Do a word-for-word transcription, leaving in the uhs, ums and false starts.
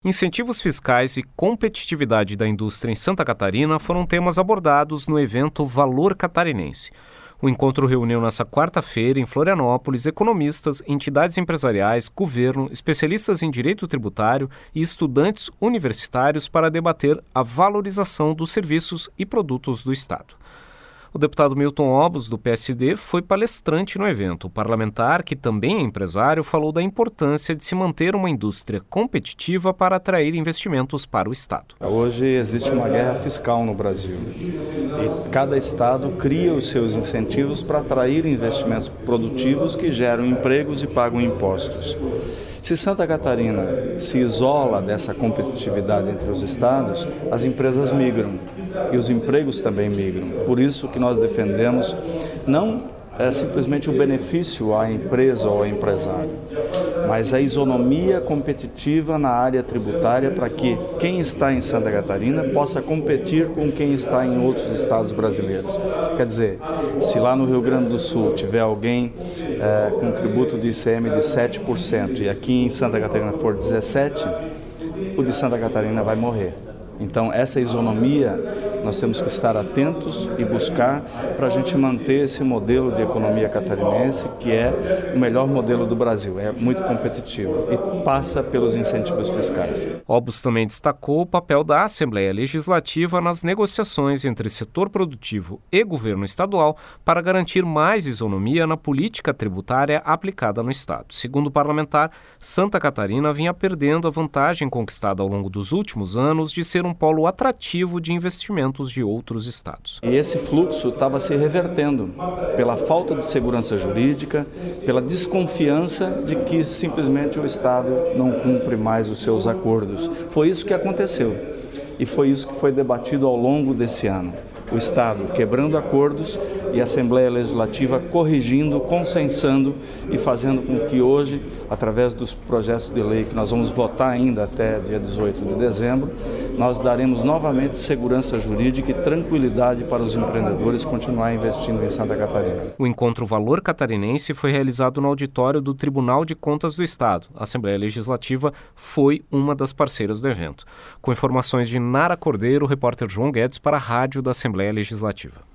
Incentivos fiscais e competitividade da indústria em Santa Catarina foram temas abordados no evento Valor Catarinense. O encontro reuniu nesta quarta-feira, em Florianópolis, economistas, entidades empresariais, governo, especialistas em direito tributário e estudantes universitários para debater a valorização dos serviços e produtos do Estado. O deputado Milton Obos, do P S D, foi palestrante no evento. O parlamentar, que também é empresário, falou da importância de se manter uma indústria competitiva para atrair investimentos para o Estado. Hoje existe uma guerra fiscal no Brasil e cada Estado cria os seus incentivos para atrair investimentos produtivos que geram empregos e pagam impostos. Se Santa Catarina se isola dessa competitividade entre os estados, as empresas migram e os empregos também migram. Por isso que nós defendemos não é simplesmente o benefício à empresa ou ao empresário, mas a isonomia competitiva na área tributária para que quem está em Santa Catarina possa competir com quem está em outros estados brasileiros. Quer dizer, se lá no Rio Grande do Sul tiver alguém é, com tributo de I C M de sete por cento e aqui em Santa Catarina for dezessete por cento, o de Santa Catarina vai morrer. Então, essa isonomia nós temos que estar atentos e buscar para a gente manter esse modelo de economia catarinense, que é o melhor modelo do Brasil, é muito competitivo e passa pelos incentivos fiscais. Obos também destacou o papel da Assembleia Legislativa nas negociações entre setor produtivo e governo estadual para garantir mais isonomia na política tributária aplicada no Estado. Segundo o parlamentar, Santa Catarina vinha perdendo a vantagem conquistada ao longo dos últimos anos de ser um polo atrativo de investimento de outros estados. E esse fluxo estava se revertendo pela falta de segurança jurídica, pela desconfiança de que simplesmente o Estado não cumpre mais os seus acordos. Foi isso que aconteceu e foi isso que foi debatido ao longo desse ano. O Estado quebrando acordos e a Assembleia Legislativa corrigindo, consensando e fazendo com que hoje, através dos projetos de lei que nós vamos votar ainda até dia dezoito de dezembro, nós daremos novamente segurança jurídica e tranquilidade para os empreendedores continuar investindo em Santa Catarina. O encontro Valor Catarinense foi realizado no auditório do Tribunal de Contas do Estado. A Assembleia Legislativa foi uma das parceiras do evento. Com informações de Nara Cordeiro, o repórter João Guedes para a Rádio da Assembleia Legislativa.